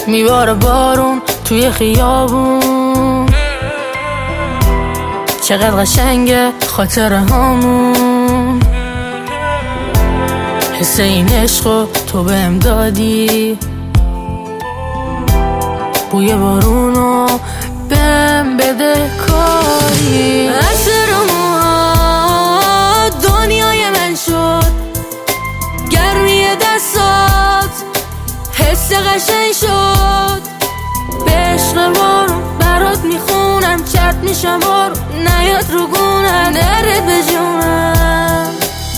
میباره بارون توی خیابون، چقدر قشنگه خاطره هامون. حس این عشقو تو بهم دادی، بوی بارونو بهم بده کاری. اثر موها دنیای من شد، گرمی دستات حس قشنگ شد. به عشق بارون برات میخونم، چرت میشم بارون نیاد رو گونم، درت به جونم.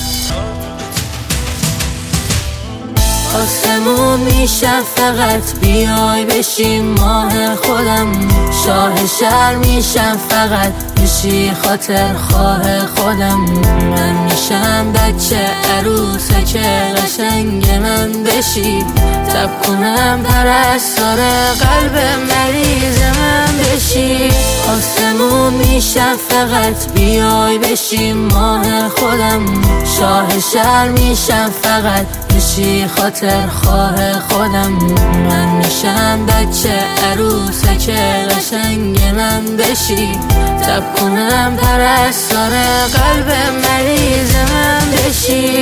آسمون میشم فقط بیای بشی ماه خودم، شاه شهر میشم فقط بشی خاطر خواه خودم. من میشم بچه عروسک قشنگ من بشی، تب کنم پرستار قلب مریض من بشی. آسمون میشم فقط بیای بشی ماه خودم، شاه شهر میشم فقط بشی خاطر خواه خودم. من میشم بچه عروسک قشنگ من بشی، تب کنم پرستار قلب مریض من بشی.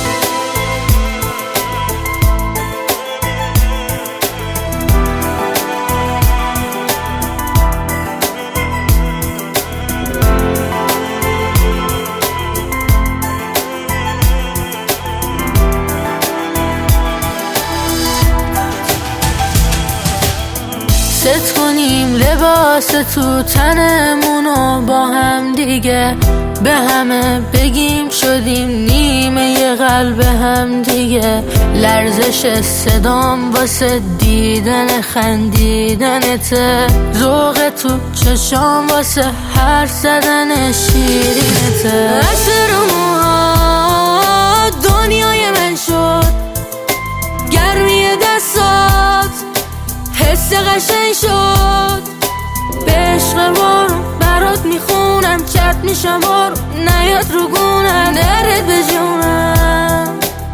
ست کنیم لباس تو تنمونو با هم دیگه، به همه بگیم شدیم نیمه یه قلب هم دیگه. لرزش صدام واسه دیدن خندیدنته، ذوق تو چشام واسه حرف زدن شیرینته. اثر موها دنیای من شد، گرمی دستات حس قشنگ شد. به عشق بارون برات میخونم، چرت میشم بارون نیاد رو گونم، درت به جونم.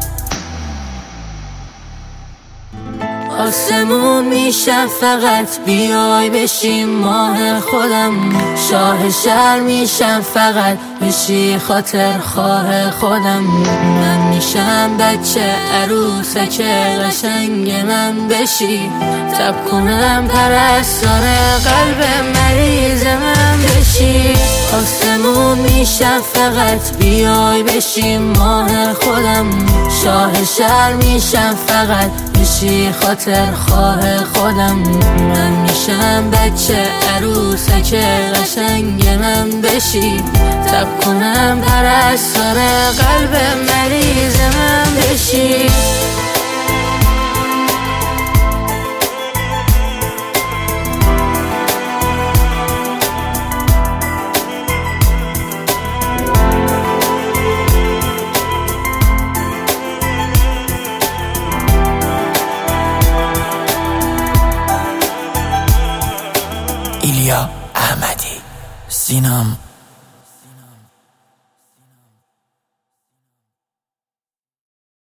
آسمون میشم فقط بیای بشی ماه خودم، شاه شهر میشم فقط بشی خاطر خواه خودم. من میشم بچه عروسک قشنگ من بشی، تب کنم پرستار قلب مریض من بشی. آسمون میشم فقط بیای بشی ماه خودم، شاه شهر میشم فقط بشی خاطر خواه خودم. من میشم بچه عروسک قشنگ من بشی، تب کنم پرستار قلب مریض من بشی. ایلیا احمدی، سینم